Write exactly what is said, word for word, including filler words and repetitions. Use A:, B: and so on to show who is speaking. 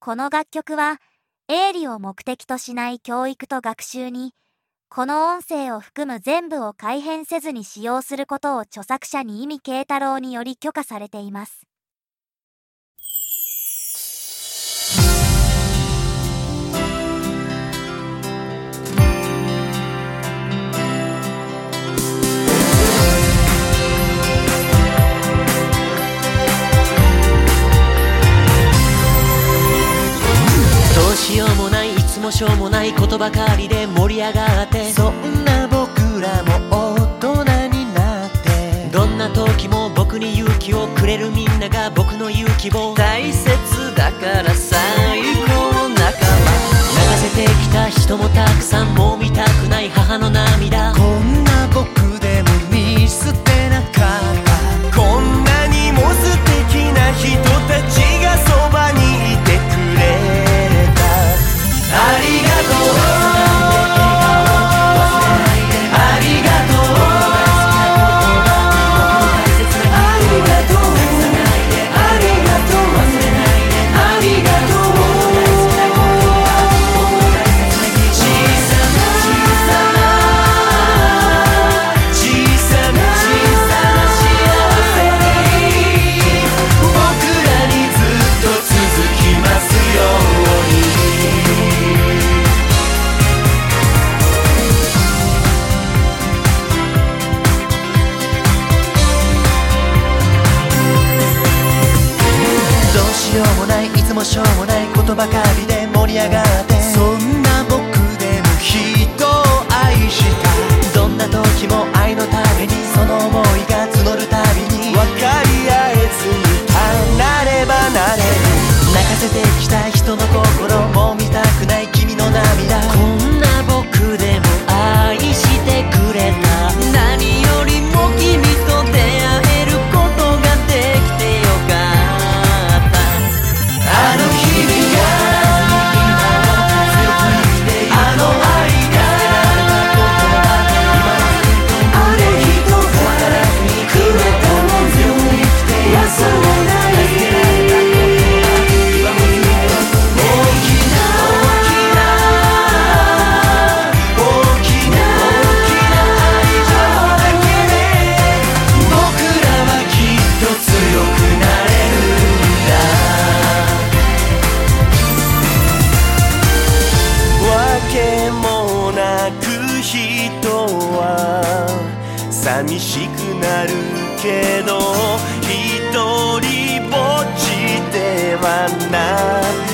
A: この楽曲は営利を目的としない教育と学習に、この音声を含む全部を改変せずに使用することを著作者に意味慶太郎により許可されています。
B: どうしようもない、いつもしょうもないことばかりで盛り上がって、
C: そんな僕らも大人になって、
B: どんな時も僕に勇気をくれるみんなが僕の勇気を、
C: 大切だから最高の仲間、
B: 泣かせてきた人もたくさん、もう見たくない母の涙、
C: こんな僕でも見捨てなかった、こんなにも素敵な人たちがそばにいてくれ、ありがとう、ありがとう、ありがとう、ありがとう、ありがとう、小さな小さな小さな幸せに、僕らにずっと続きますように。どうしようもない、いつもしょうもないことばかりで盛り上がって、そんな僕でも人を愛した、どんな時も愛のためにその想いが募るたびに、分かり合えずに離れ離れる、泣かせてきた人の心も見たくない君の涙、
B: こんな僕でも愛してくれた、
C: 何よりも君と出会えることができてよかった、あの日々があの愛があれ人がくれたもの忘れない、大きな大きな大きな大きな愛情だけで、僕らはきっと強くなれるんだ、わけもなく人は寂しくなるけど、一人ぼっちではない